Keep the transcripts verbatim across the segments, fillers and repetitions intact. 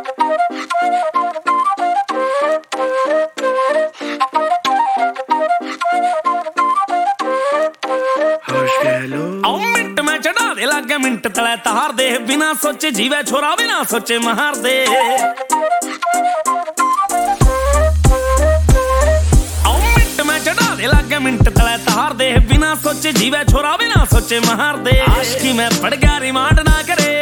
लागे मिंट तले तार दे बिना सोचे जीवे छोरा बिना सोचे मार दे मिंट में चढ़ा दे लागे मिंट तले तार दे बिना सोचे जीवे छोरा बिना सोचे मार दे आशिकी में पड़ गया रिमांड ना करे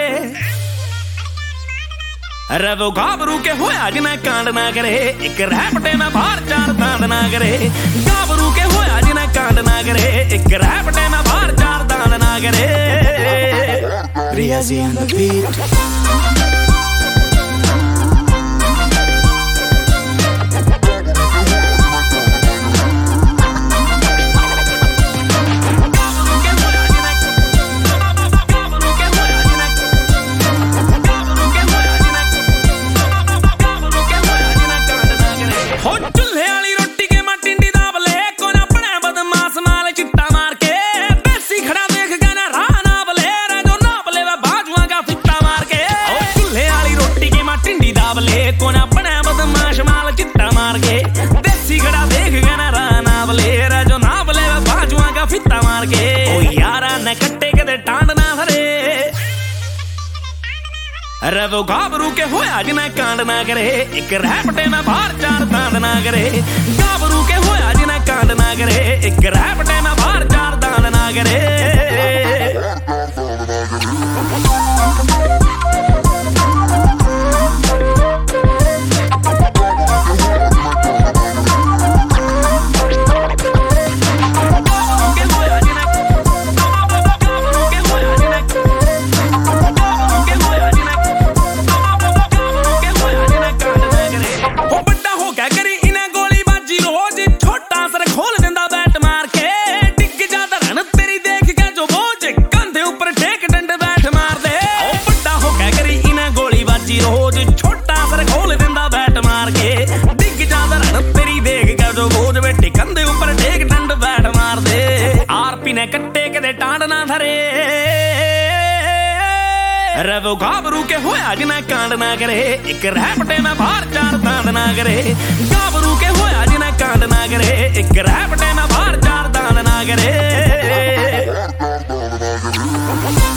अरे वो गाबरू के होया जिन्हें कांड ना करे एक रैपटे में बाहर चार दांत ना करे गाबरू के होया जिन्हें कांड ना करे एक रैपटे में बाहर चार दांत ना करे Riazi on the beat. कोना बना बदमाश माल चिट्टा मार के देसी घड़ा देख गया ना राना बलेर जो ना बले बाजुआ का फित्ता मार के ओ यारा न कट्टे के दे टांड ना धरे अरे वो गाबरू के होया जिन्हें कांड ना करे एक रैपटे में बाहर चार दांत ना करे गाबरू के होया जिन्हें कांड ना करे एक रैपटे में बाहर चार दांत ना करे रोज छोटा सर खोल देंदा बैट मार के डिग जादा रण तेरी देख के जो बोझ बैठी कंधे ऊपर टेक डंड बैट मार दे आरपी ने कट्टे के दे टांड ना धरे अरे वो गाबरू के होया जिन्हें कांड ना करे एक रैपटे में बाहर चार दांत ना करे गाबरू के होया जिन्हें कांड ना करे एक रैपटे में बाहर चार दांत ना करे